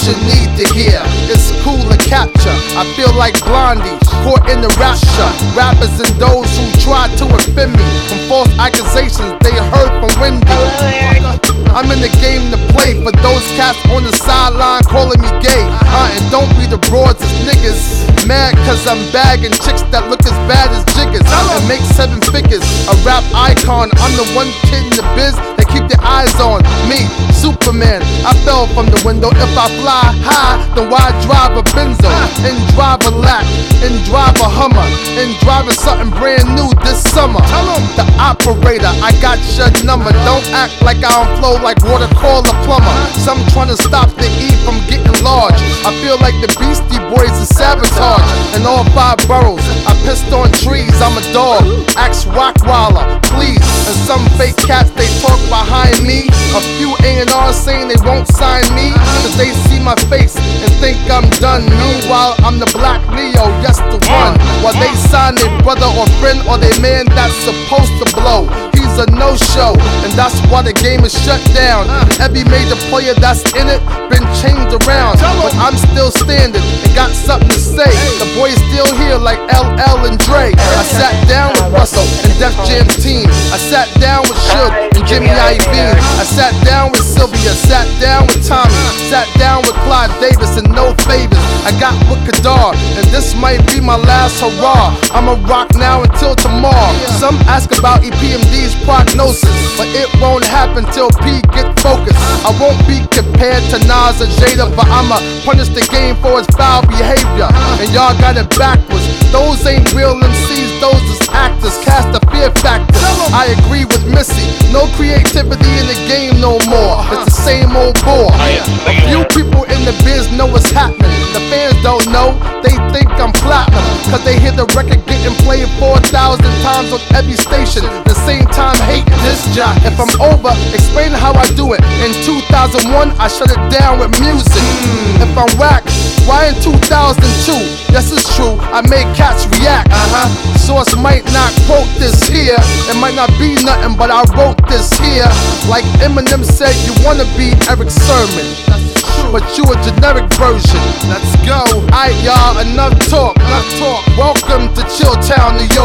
you need to hear. It's cool to capture. I feel like Blondie, caught in the rapture. Rappers and those who try to offend me from false accusations they heard from Wendy. I'm in the game to play for those cats on the sideline calling me gay. And don't be the broads as niggas mad cause I'm bagging chicks that look as bad as jiggers and make 7 figures. A rap icon, I'm the one kid in the biz that keep their eyes on me. Superman, I fell from the window. If I fly high, then why drive a Benzo and drive a Lac and drive a Hummer and driving something brand new this summer? The operator, I got your number. Don't act like I don't flow like water, call a plumber. Some trying to stop the E from getting large. I feel like the Beastie Boys is sabotage. In all 5 boroughs, I pissed on trees. I'm a dog, axe Rockwaller, please. And some fake cats, they talk behind me. A few A&R saying they won't sign me cause they see my face and think I'm done. Meanwhile, I'm the Black Leo, yes the one. While they sign their brother or friend or their man that's supposed to blow. He's a no-show, and that's why the game is shut down. Every major player that's in it been changed around, but I'm still standing and got something to say. The boys still here like LL and Dre. I sat down with Russell and Def Jam team. I sat down with Suge and Jimmy Iovine. I sat down with Sylvia, sat down with Tommy, sat down with Clyde Davis and no favors. I got with Kadar, and this might be my last hurrah. I'ma rock now until tomorrow. Some ask about EPMD's prognosis, but it won't happen till P get focused. I won't be compared to Nas or Jada, but I'ma punish the game for its foul behavior. And y'all got it backwards. Those ain't real MCs, those is actors. Cast a fear factor. I agree with Missy. No creativity in the game no more. It's the same old bore. A few people in the biz know what's happening. The fans don't know, they think I'm platinum cause they hear the record getting played 4,000 times on every station. The same time hating this job. If I'm over, explain how I do it. In 2001, I shut it down with music. If I'm whack, why in 2002? Yes, it's true, I made cats react. Source might not quote this here. It might not be nothing, but I wrote this here. Like Eminem said, you wanna be Eric Sermon, but you a generic version. Let's go. Alright y'all, enough talk. Welcome to Chilltown, New York.